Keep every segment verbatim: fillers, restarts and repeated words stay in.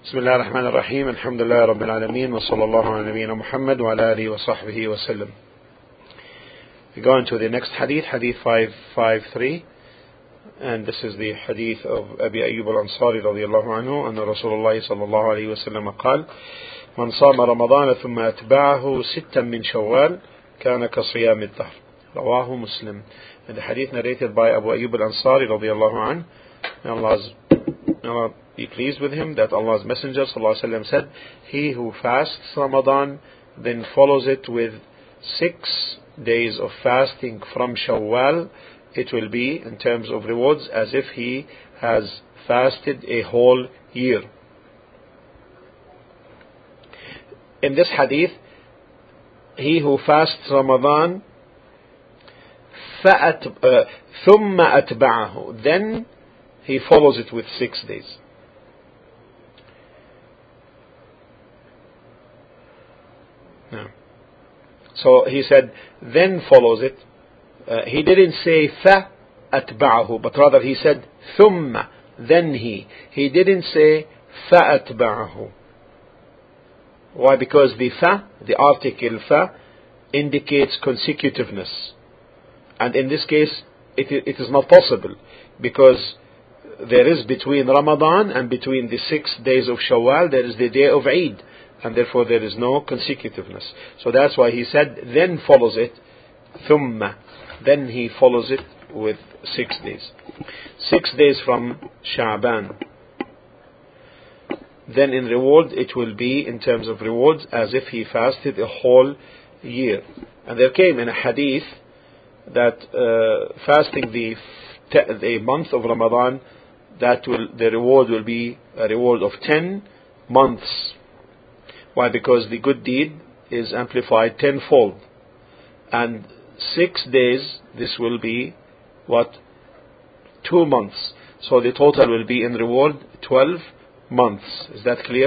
بسم الله الرحمن الرحيم الحمد لله رب العالمين وصلى الله على نبينا محمد وعلى آله وصحبه وسلم. We go on to the next hadith, hadith five fifty-three, and this is the hadith of Abi Ayyub al-Ansari رضي الله عنه أن رسول الله صلى الله عليه وسلم قال: من صام رمضان ثم أتبعه ستا من شوال كان كصيام الدهر. رواه Muslim. And the hadith narrated by Abu Ayyub al-Ansari رضي الله عنه. May Allah's, may Allah be pleased with him, that Allah's Messenger sallallahu alaihi wasallam said, he who fasts Ramadan then follows it with six days of fasting from Shawwal, it will be in terms of rewards as if he has fasted a whole year. In this hadith, he who fasts Ramadan فأت, uh, ثم أتبعه, then he follows it with six days. Now, so he said, then follows it. Uh, he didn't say fa atba'ahu, but rather he said thumma, then he. He didn't say fa atba'ahu. Why? Because the fa, the article fa, indicates consecutiveness, and in this case, it, it is not possible, because there is between Ramadan and between the six days of Shawwal, there is the day of Eid, and therefore there is no consecutiveness. So that's why he said, then follows it, thumma, then he follows it with six days. Six days from Sha'ban. Then in reward, it will be, in terms of rewards, as if he fasted a whole year. And there came in a hadith that uh, fasting the, the month of Ramadan, that will, the reward will be a reward of ten months. Why? Because the good deed is amplified tenfold. And six days, this will be what? Two months. So the total will be in reward twelve months. Is that clear?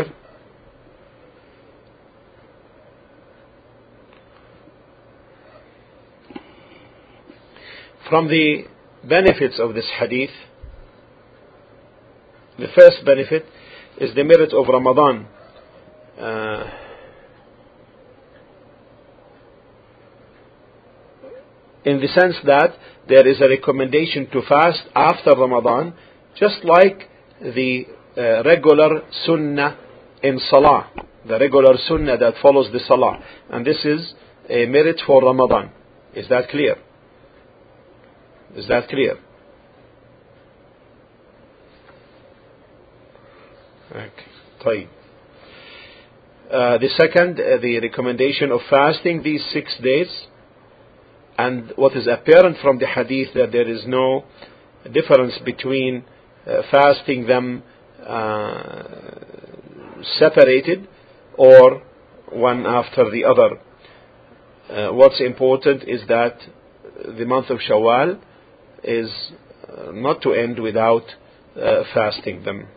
From the benefits of this hadith, the first benefit is the merit of Ramadan. Uh, in the sense that there is a recommendation to fast after Ramadan, just like the uh, regular sunnah in Salah, the regular sunnah that follows the Salah. And this is a merit for Ramadan. Is that clear? Is that clear? Okay. طيب. Uh, the second, uh, the recommendation of fasting these six days, and what is apparent from the hadith, that there is no difference between uh, fasting them uh, separated or one after the other. Uh, what's important is that the month of Shawwal is uh, not to end without uh, fasting them.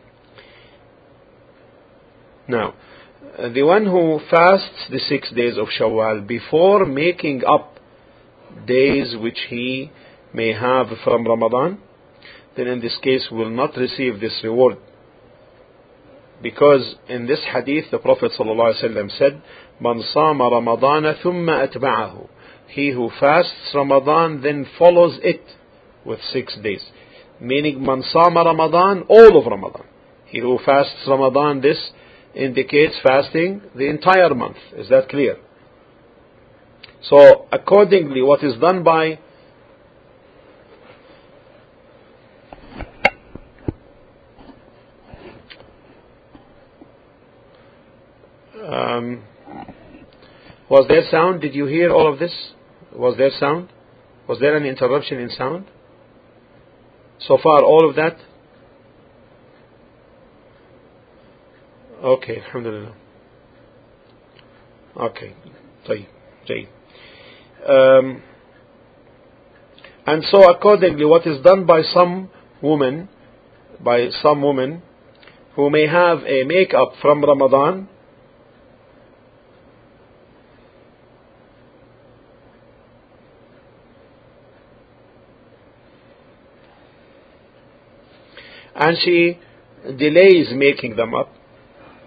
Now, the one who fasts the six days of Shawwal before making up days which he may have from Ramadan, then in this case will not receive this reward. Because in this hadith the Prophet ﷺ said, Man sama Ramadana thumma atba'ahu. He who fasts Ramadan then follows it with six days. Meaning Man sama Ramadan, all of Ramadan. He who fasts Ramadan, this indicates fasting the entire month. Is that clear? So accordingly, what is done by um, was there sound? Did you hear all of this? Was there sound? Was there an interruption in sound? So far, all of that? Okay, alhamdulillah. Okay, طيب, طيب. Um, and so accordingly, what is done by some women, by some women who may have a make-up from Ramadan, and she delays making them up,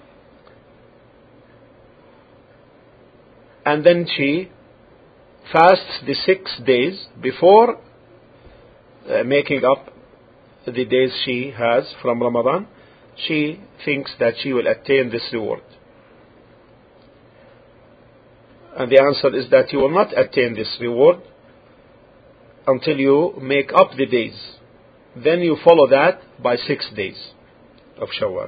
and then she fasts the six days before uh, making up the days she has from Ramadan, she thinks that she will attain this reward. And the answer is that you will not attain this reward until you make up the days. Then you follow that by six days of Shawwal.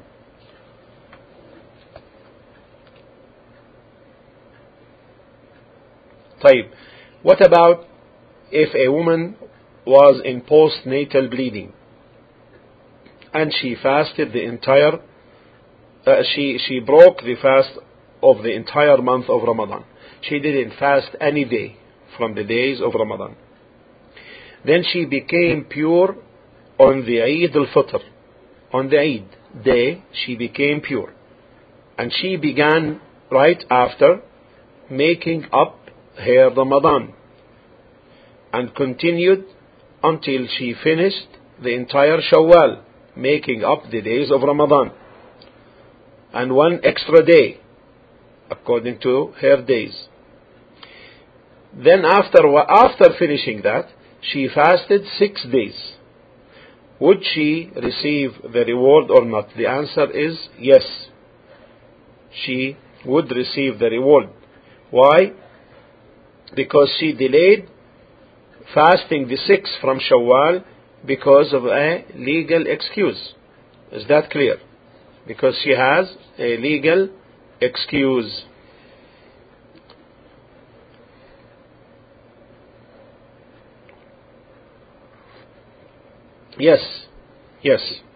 طيب, what about if a woman was in postnatal bleeding and she fasted the entire, uh, she, she broke the fast of the entire month of Ramadan. She didn't fast any day from the days of Ramadan. Then she became pure on the Eid al-Fitr. On the Eid day, she became pure. And she began right after making up her Ramadan and continued until she finished the entire Shawwal, making up the days of Ramadan and one extra day according to her days. Then after after finishing that, she fasted six days. Would she receive the reward or not? The answer is yes. She would receive the reward. Why? Because she delayed fasting the six from Shawwal because of a legal excuse. Is that clear? Because she has a legal excuse. Yes, yes.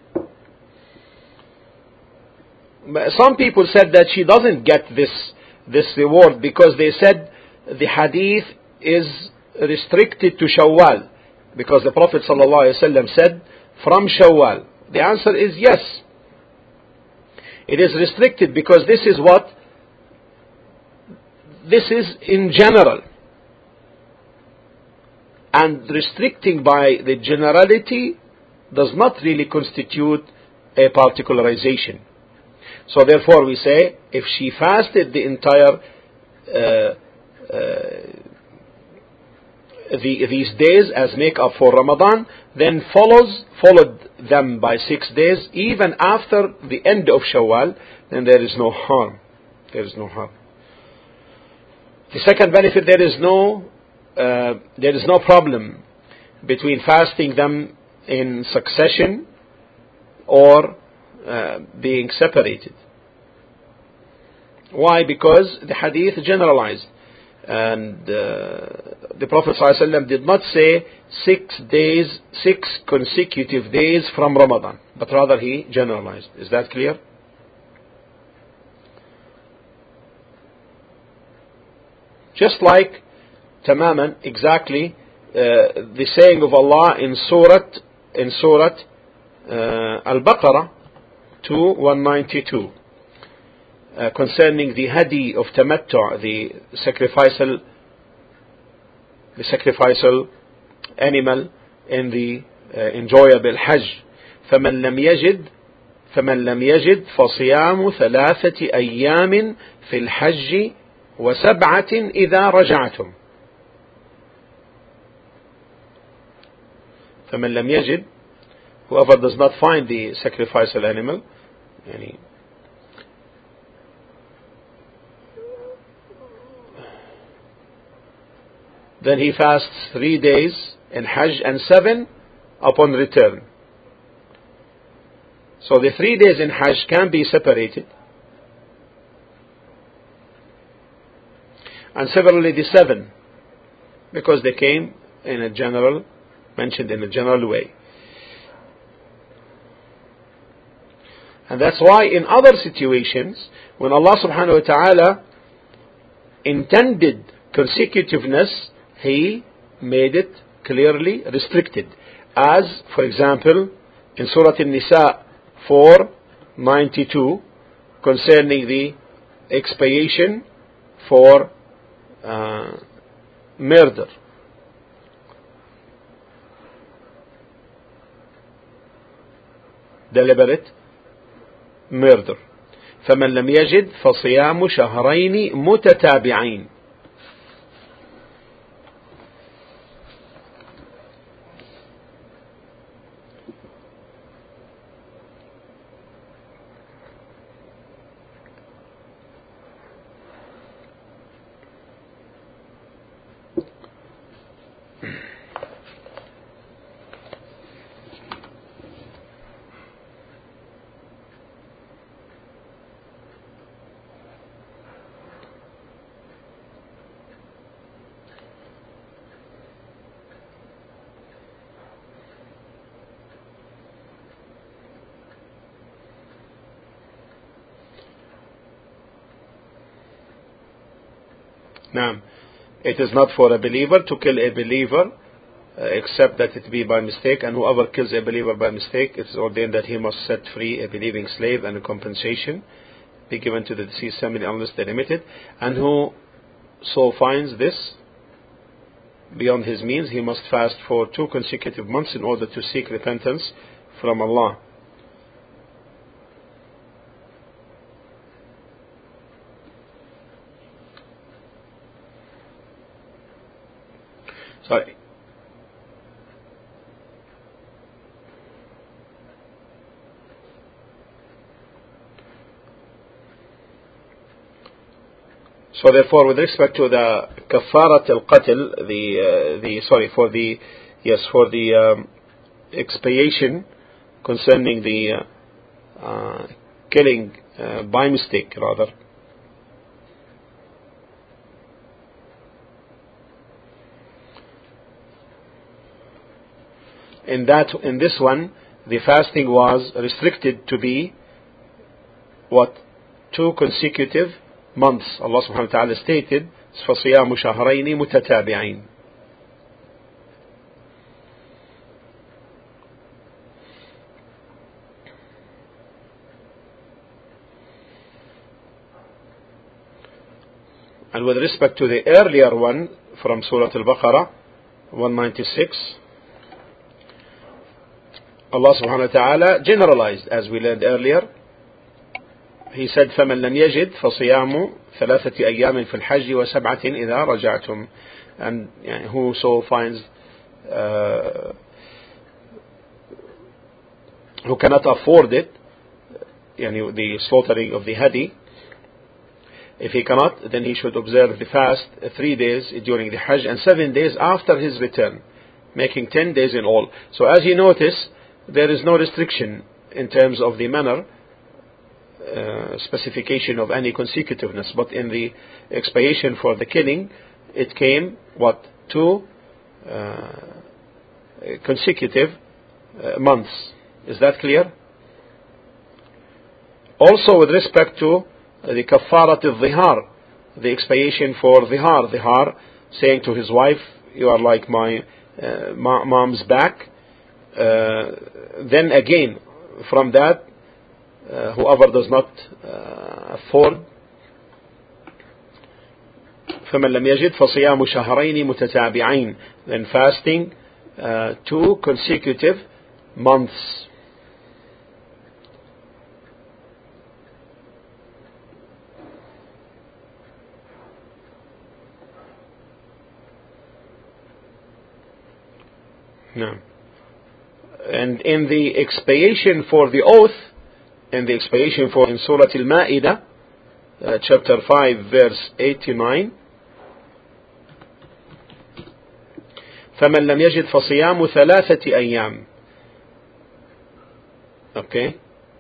Some people said that she doesn't get this this reward because they said the hadith is restricted to Shawwal, because the Prophet ﷺ said from Shawwal. The answer is yes. It is restricted because this is what? This is in general. And restricting by the generality does not really constitute a particularization. So therefore we say, if she fasted the entire uh, uh, the, these days as make up for Ramadan, then follows followed them by six days, even after the end of Shawwal, then there is no harm. There is no harm. The second benefit, there is no uh, there is no problem between fasting them in succession or uh, being separated. Why? Because the hadith generalized, and uh, the Prophet ﷺ did not say six days, six consecutive days from Ramadan, but rather he generalized. Is that clear? Just like tamaman, exactly uh, the saying of Allah in Surah in Surah uh, Al-Baqarah two one ninety-two uh, concerning the hadi of tamattu', the sacrificial the sacrificial animal in the uh, enjoyable Hajj. فمن لم يجد فمن لم يجد فصيام ثلاثة أيام في الحج وسبعة إذا رجعتم. فمن لم يجد, whoever does not find the sacrificial animal, يعني, then he fasts three days in Hajj and seven upon return. So the three days in Hajj can be separated, and similarly the seven, because they came in a general, mentioned in a general way. And that's why in other situations, when Allah subhanahu wa ta'ala intended consecutiveness, He made it clearly restricted. As, for example, in Surah An-Nisa four ninety-two, concerning the expiation for uh, murder. Deliberate murder. فمن لم يجد فصيام شهرين متتابعين. Now, it is not for a believer to kill a believer, uh, except that it be by mistake, and whoever kills a believer by mistake, it is ordained that he must set free a believing slave, and a compensation be given to the deceased family unless they remit it. And who so finds this beyond his means, he must fast for two consecutive months in order to seek repentance from Allah. Sorry. So therefore, with respect to the kafarat al-qatl, the uh, the sorry for the yes for the um, expiation concerning the uh, uh, killing uh, by mistake, rather. In that, in this one, the fasting was restricted to be what? Two consecutive months. Allah subhanahu wa ta'ala stated, فَصِيَامُ شَهْرَيْنِ مُتَتَابِعِينَ. And with respect to the earlier one from Surah Al-Baqarah, one ninety-six, Allah subhanahu wa ta'ala generalized, as we learned earlier. He said, فَمَنْ لَمْ يَجِدْ فَصِيَامُ ثَلَاثَةِ أَيَّامٍ فِي الْحَجِّ وَسَبْعَةٍ إِذَا رَجَعْتُمْ. And yani, whoso finds, uh, who cannot afford it, yani, the slaughtering of the hadi, if he cannot, then he should observe the fast three days during the Hajj and seven days after his return, making ten days in all. So as you notice, there is no restriction in terms of the manner, uh, specification of any consecutiveness, but in the expiation for the killing, it came what? Two uh, consecutive uh, months. Is that clear? Also with respect to the kafarat al-dhihar, the expiation for dhihar, dhihar, saying to his wife, you are like my uh, mom's back. Uh, then again, from that, uh, whoever does not uh, afford, فَمَنْ لَمْ يَجِدْ فَصِيَامُ شَهْرَيْنِ مُتَتَابِعَيْنِ. Then fasting uh, two consecutive months. No. And in the expiation for the oath, in the expiation for in Surah Al-Ma'idah, uh, chapter five, verse eighty-nine, فَمَنْ لَمْ يَجِدْ فَصِيَامُ ثَلَاثَةِ أَيَّامٍ. Okay.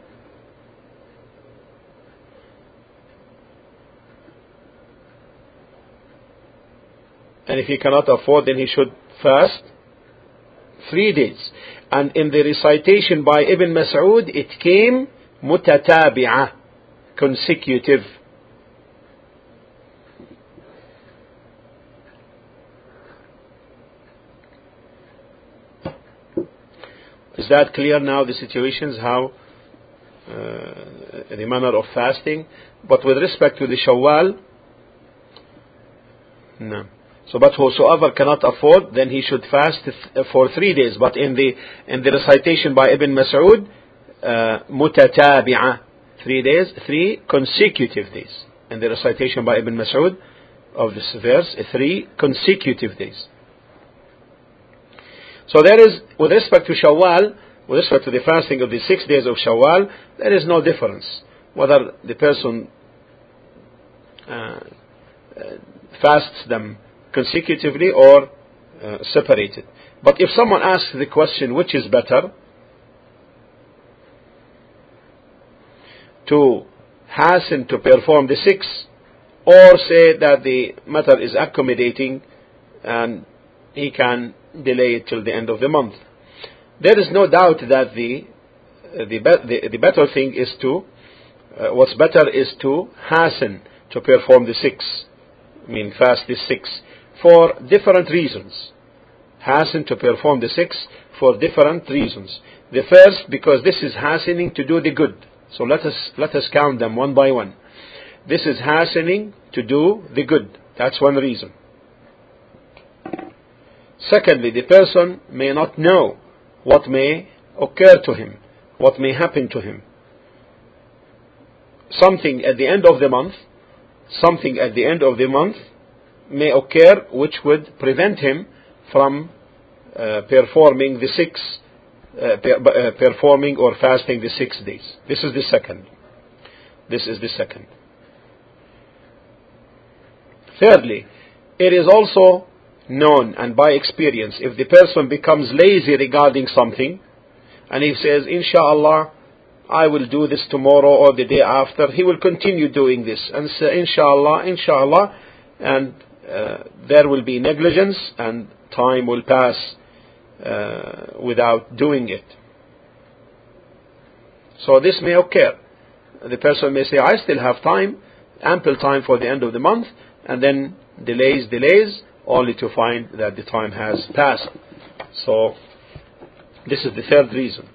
And if he cannot afford, then he should fast three days. And in the recitation by Ibn Mas'ud, it came mutatabi'ah, consecutive. Is that clear now, the situations, how uh, the manner of fasting? But with respect to the Shawwal, no. So, but whosoever cannot afford, then he should fast th- for three days. But in the in the recitation by Ibn Mas'ud, uh, mutatabi'ah, Three days, three consecutive days. And the recitation by Ibn Mas'ud of this verse, three consecutive days. So there is, with respect to Shawwal, with respect to the fasting of the six days of Shawwal, there is no difference whether the person uh, uh, fasts them consecutively or uh, separated. But if someone asks the question, which is better, to hasten to perform the six, or say that the matter is accommodating and he can delay it till the end of the month, there is no doubt that the uh, the, be- the the better thing is to uh, what's better is to hasten to perform the six. I mean, fast the six for different reasons. Hasten to perform the six for different reasons. The first, because this is hastening to do the good. So let us let us count them one by one. This is hastening to do the good. That's one reason. Secondly, the person may not know what may occur to him, what may happen to him. Something at the end of the month, something at the end of the month may occur which would prevent him from uh, performing the six, uh, per, uh, performing or fasting the six days. This is the second. This is the second. Thirdly, it is also known and by experience, if the person becomes lazy regarding something and he says, Inshallah, I will do this tomorrow or the day after, he will continue doing this and say, Inshallah, Inshallah, and uh, there will be negligence and time will pass uh, without doing it. So this may occur. The person may say, I still have time, ample time for the end of the month, and then delays, delays, only to find that the time has passed. So this is the third reason.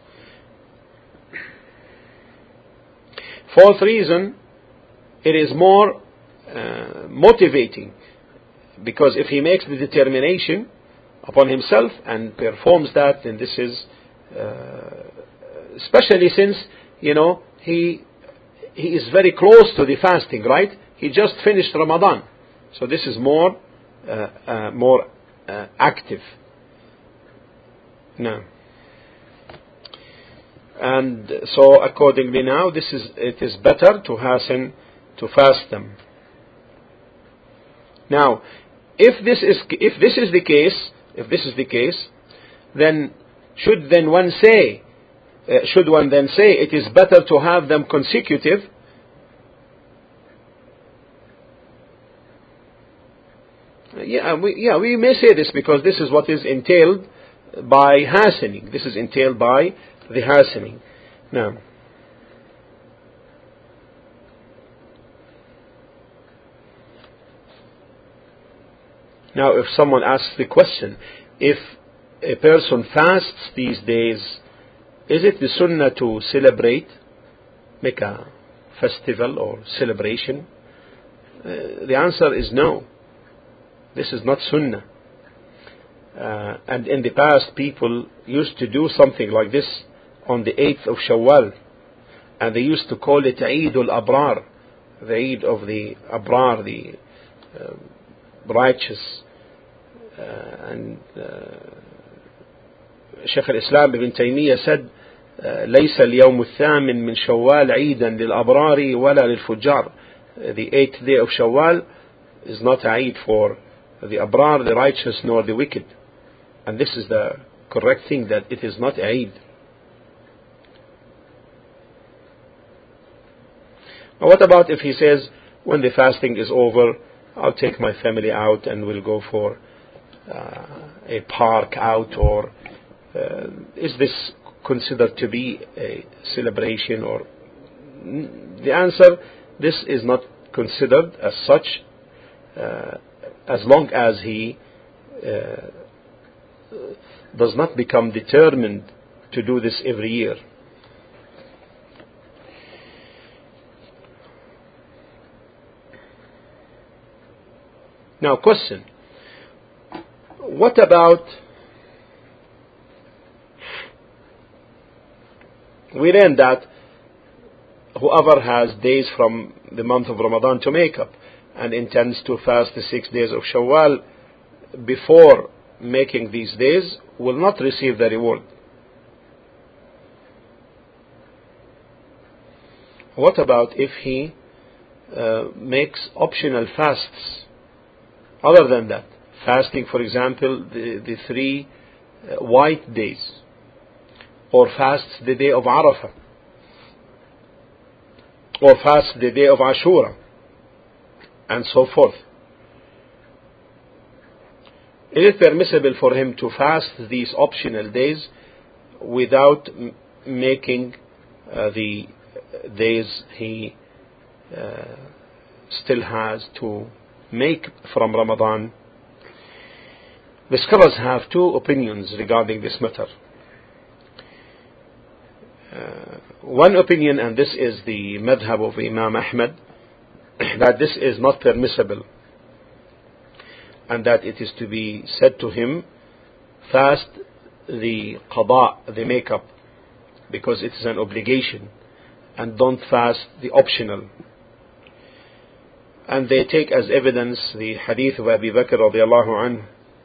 Fourth reason, it is more uh, motivating, because if he makes the determination upon himself and performs that, then this is uh, especially since, you know, he he is very close to the fasting, right? He just finished Ramadan, so this is more uh, uh, more uh, active. Now, and so accordingly, now this is it is better to hasten to fast them. Now, if this is if this is the case, if this is the case, then should then one say, uh, should one then say it is better to have them consecutive? Yeah, we, yeah, we may say this because this is what is entailed by hastening. This is entailed by the hastening. Now, now, if someone asks the question, if a person fasts these days, is it the sunnah to celebrate, make a festival or celebration? Uh, the answer is no. This is not sunnah. Uh, and in the past, people used to do something like this on the eighth of Shawwal, and they used to call it Eid al-Abrar, the Eid of the Abrar, the uh, righteous. Uh, and uh, Shaykh al-Islam Ibn Taymiyyah said, ليس اليوم الثامن من شوال عيدا للأبرار ولا للفجار. The eighth day of Shawwal is not a Eid for the Abrar, the righteous, nor the wicked. And this is the correct thing, that it is not Eid. Now, what about if he says, when the fasting is over, I'll take my family out and we'll go for uh, a park out, or uh, is this considered to be a celebration? Or the answer, this is not considered as such, uh, as long as he uh, does not become determined to do this every year. Now, question: what about, we learned that whoever has days from the month of Ramadan to make up and intends to fast the six days of Shawwal before making these days will not receive the reward. What about if he uh, makes optional fasts other than that? Fasting, for example, the, the three uh, white days, or fasts the day of Arafah, or fasts the day of Ashura, and so forth. Is it permissible for him to fast these optional days without m- making uh, the days he uh, still has to make from Ramadan? The scholars have two opinions regarding this matter. Uh, one opinion, and this is the madhab of Imam Ahmad, that this is not permissible, and that it is to be said to him, fast the qada, the makeup, because it is an obligation, and don't fast the optional. And they take as evidence the hadith of Abu Bakr radiallahu anhu,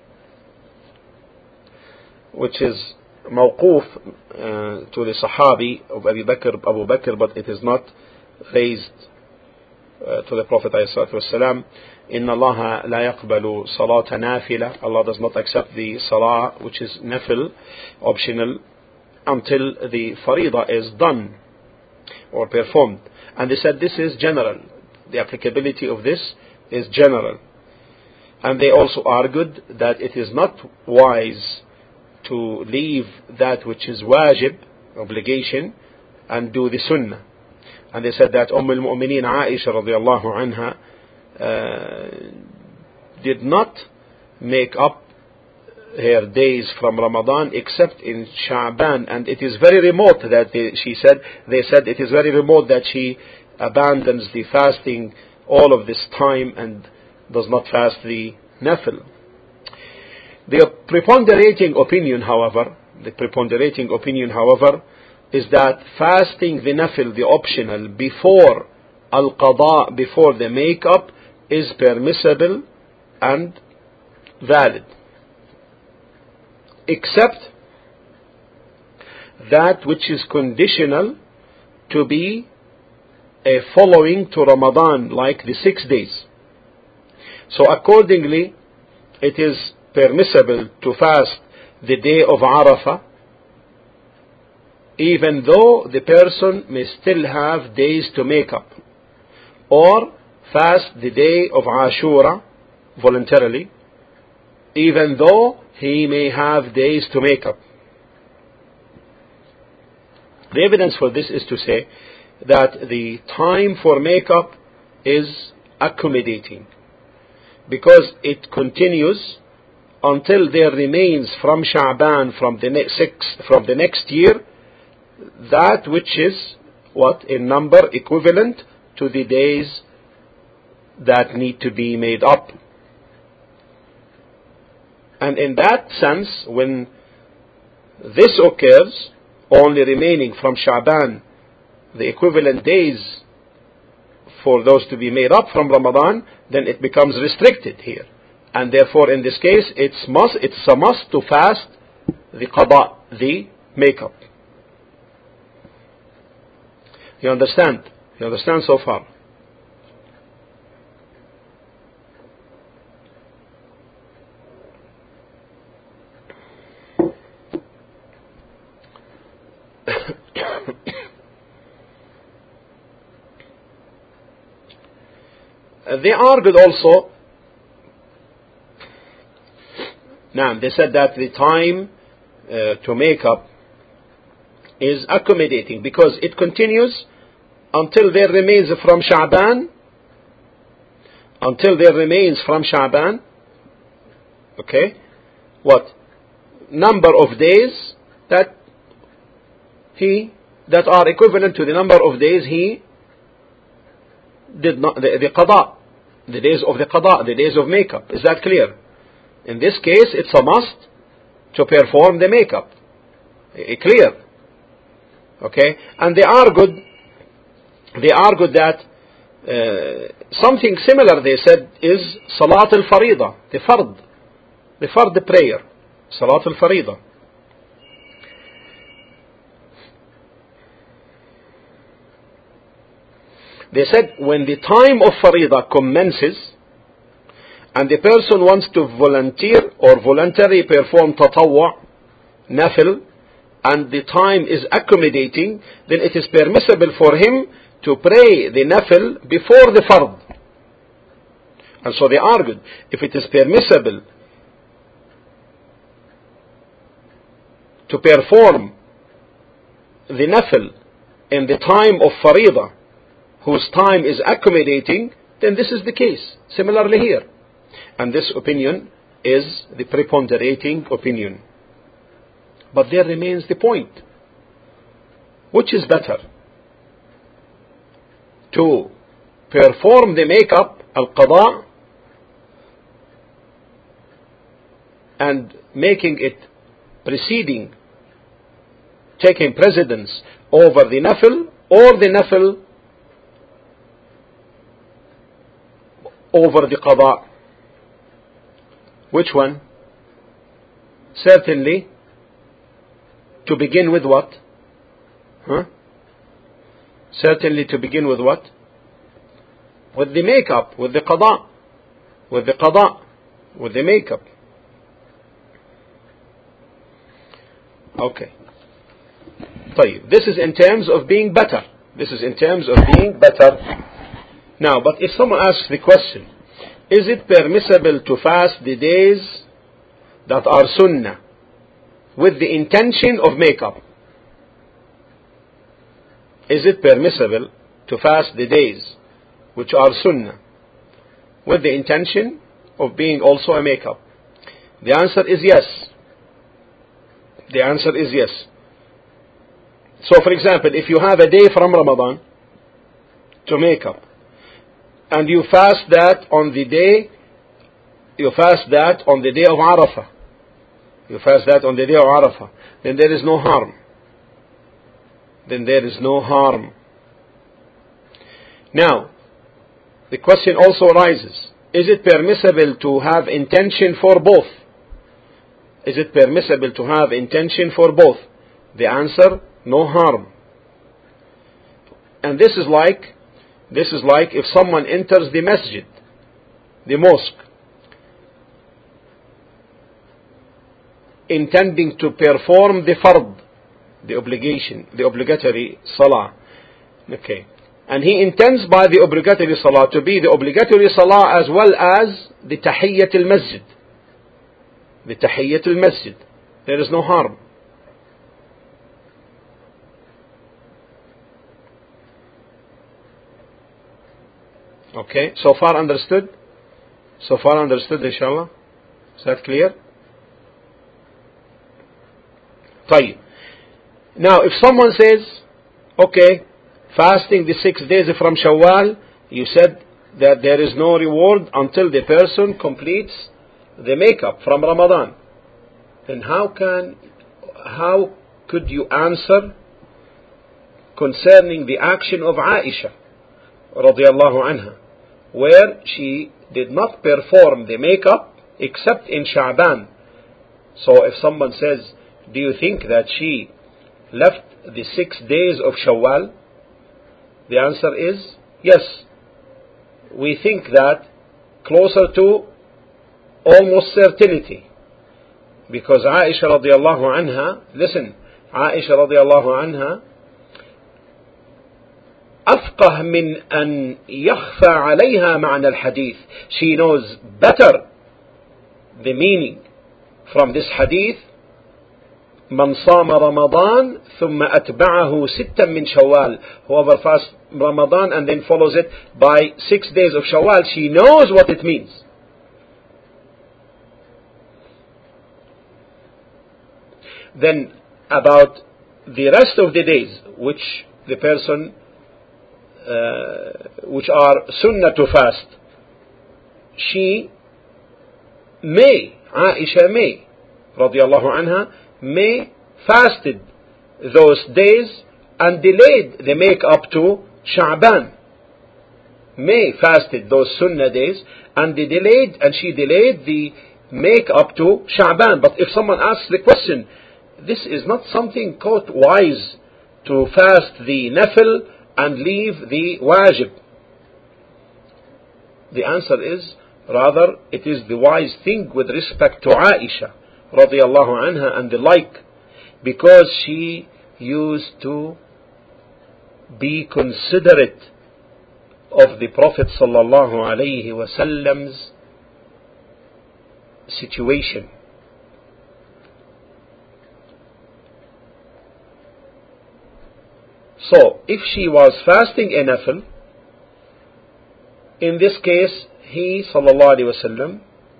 which is mawquf uh, to the Sahabi of Abu Bakr, Abu Bakr, but it is not raised uh, to the Prophet ﷺ. Inna Allah la yaqbalu salata nafila. Allah does not accept the salah which is nafil, optional, until the farida is done or performed. And they said this is general. The applicability of this is general. And they also argued that it is not wise to leave that which is wajib, obligation, and do the sunnah. And they said that Umm al-Mu'mineen Aisha radiallahu anha uh, did not make up her days from Ramadan except in Sha'ban, and it is very remote that they, she said, they said it is very remote that she abandons the fasting all of this time and does not fast the nafil. The preponderating opinion, however, the preponderating opinion, however, is that fasting the nafil, the optional, before al-qada, before the make-up, is permissible and valid, except that which is conditional to be a following to Ramadan, like the six days. So accordingly, it is permissible to fast the day of Arafah, even though the person may still have days to make up, or fast the day of Ashura voluntarily, even though he may have days to make up. The evidence for this is to say that the time for makeup is accommodating, because it continues until there remains from Sha'ban, from the next six, from the next year, that which is what in number equivalent to the days that need to be made up. And in that sense, when this occurs, only remaining from Sha'ban the equivalent days for those to be made up from Ramadan, then it becomes restricted here. And therefore, in this case, it's must, it's a must to fast the qada, the makeup. You understand? You understand so far? They argued also, now they said that the time uh, to make up is accommodating, because it continues until there remains from Sha'ban, until there remains from Sha'ban, okay, what number of days that he, that are equivalent to the number of days he did not, the, the qada, the days of the qada, the days of makeup. Is that clear? In this case, it's a must to perform the makeup. Clear? Okay? And they argued they argued that uh, something similar, they said, is Salat al-Farida, the Fard, the Fard prayer, Salat al-Farida. They said when the time of Farida commences and the person wants to volunteer or voluntarily perform tatawwa, nafil, and the time is accommodating, then it is permissible for him to pray the nafil before the fard. And so they argued, if it is permissible to perform the nafil in the time of Farida, whose time is accommodating, then this is the case. Similarly here. And this opinion is the preponderating opinion. But there remains the point. Which is better? To perform the makeup, al-qada, and making it preceding, taking precedence over the nafil, or the nafil over the qada. Which one? Certainly, to begin with what? Huh? Certainly to begin with what? With the makeup, with the qada, with the qada, with the makeup. Okay. طيب. This is in terms of being better. This is in terms of being better. Now, but if someone asks the question, is it permissible to fast the days that are sunnah with the intention of makeup? Is it permissible to fast the days which are sunnah with the intention of being also a makeup? The answer is yes. The answer is yes. So for example, if you have a day from Ramadan to make up, and you fast that on the day, you fast that on the day of Arafah, you fast that on the day of Arafah, then there is no harm. Then there is no harm. Now, the question also arises, is it permissible to have intention for both? Is it permissible to have intention for both? The answer, no harm. And this is like, this is like if someone enters the masjid, the mosque, intending to perform the fard, the obligation, the obligatory salah. Okay. And he intends by the obligatory salah to be the obligatory salah as well as the tahiyyat al-masjid. The tahiyyat al-masjid. There is no harm. Okay, so far understood? So far understood, inshallah? Is that clear? طيب. Now, if someone says, okay, fasting the six days from Shawwal, you said that there is no reward until the person completes the makeup from Ramadan. Then how can, how could you answer concerning the action of Aisha, radiyallahu anha, where she did not perform the makeup except in Sha'ban? So if someone says, do you think that she left the six days of Shawwal? The answer is yes. We think that closer to almost certainty, because Aisha radiallahu anha, listen, Aisha radiallahu anha, أفقه من أن يخفى عليها معنى الحديث. She knows better the meaning from this hadith. من صام رمضان ثم أتبعه ستا من شوال. Whoever fasts Ramadan and then follows it by six days of Shawwal, she knows what it means. Then about the rest of the days which the person uh, which are sunnah to fast, she may, Aisha may, radiallahu anha, may fasted those days and delayed the make up to Sha'ban. May fasted those sunnah days, and they delayed, and she delayed the make up to Sha'ban. But if someone asks the question, this is not something called wise to fast the nafil and leave the wajib. The answer is, rather, it is the wise thing with respect to Aisha radiallahu anha and the like, because she used to be considerate of the Prophet sallallahu alaihi wasallam's situation. So, if she was fasting a nafil, in this case, he sallallahu alaihi wasallam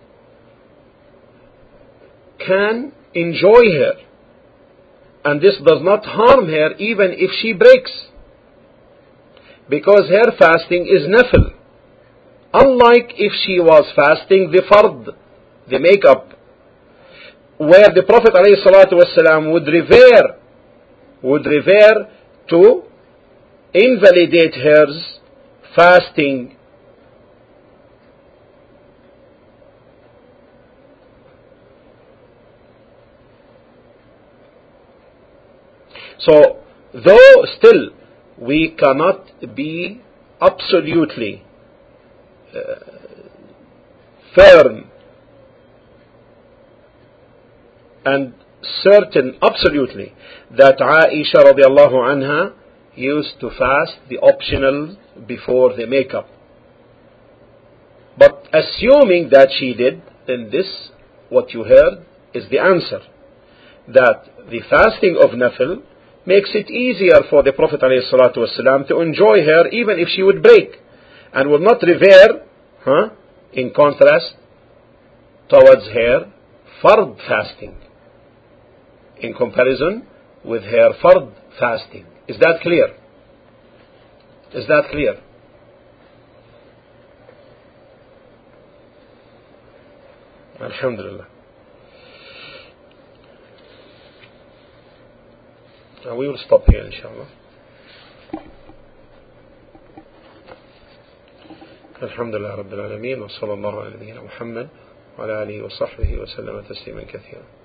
can enjoy her, and this does not harm her even if she breaks, because her fasting is nafil. Unlike if she was fasting the fard, the makeup, where the Prophet ﷺ would revere, would revere to invalidate her fasting. So, though still we cannot be absolutely uh, firm and certain absolutely that Aisha radiallahu anha used to fast the optional before the makeup. But assuming that she did, then this, what you heard, is the answer. That the fasting of nafil makes it easier for the Prophet ﷺ to enjoy her even if she would break, and will not revere, huh, in contrast, towards her fard fasting, in comparison with her fard fasting. Is that clear? Is that clear? Alhamdulillah. Now we will stop here, inshallah. Alhamdulillah Rabbil Alameen, wa sallallahu ala nabiyyina Muhammad wa ala alihi wa sahbihi wa sallama tasliman kathira.